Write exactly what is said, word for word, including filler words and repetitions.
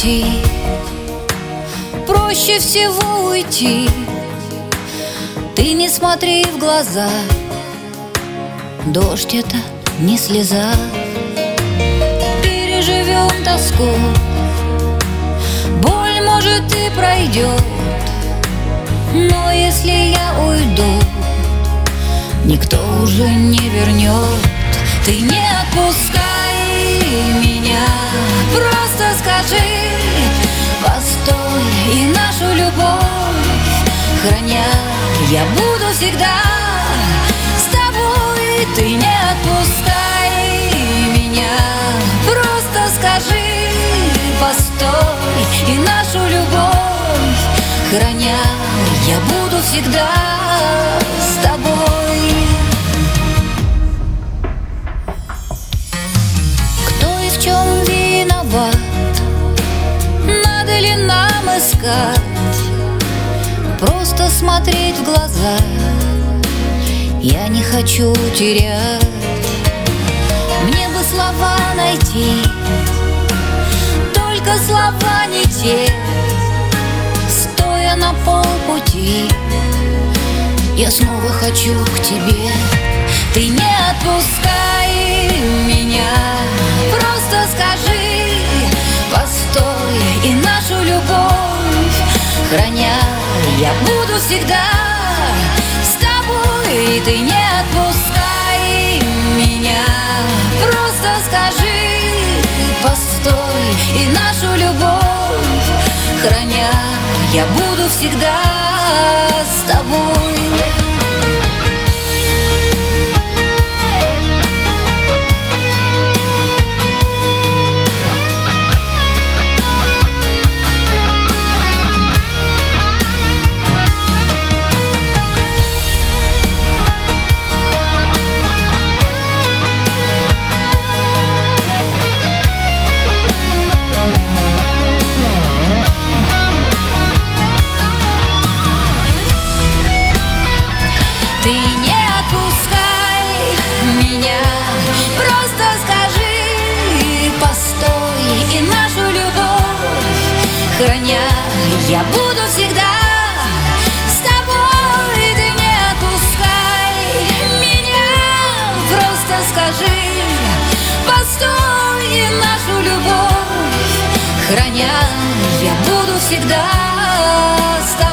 пути, проще всего уйти. Ты не смотри в глаза, дождь — это не слеза. Переживем тоску, боль, может, и пройдет, но если я уйду, никто уже не вернет. Ты не отпускай меня, просто скажи постой, и нашу любовь храня, я буду всегда с тобой. Ты не отпускай меня, просто скажи постой, и нашу любовь храня, я буду всегда с тобой. В чем виноват? Надо ли нам искать? Просто смотреть в глаза я не хочу терять. Мне бы слова найти, только слова не те. Стоя на полпути, я снова хочу к тебе. Ты не отпускай меня, просто скажи постой, и нашу любовь храня, я буду всегда с тобой. Ты не отпускай меня, просто скажи постой, и нашу любовь храня, я буду всегда с тобой. Ты не отпускай меня, просто скажи постой, и нашу любовь храня, я буду всегда с тобой. Ты не отпускай меня, просто скажи постой, и нашу любовь храня, я буду всегда с тобой.